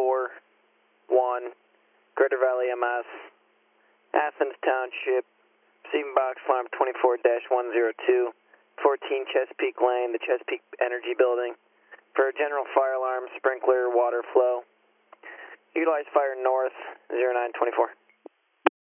1, Greater Valley MS, Athens Township, receiving box alarm 24-102, 14 Chesapeake Lane, the Chesapeake Energy Building, for a general fire alarm, sprinkler, water flow. Utilize fire north, 0924.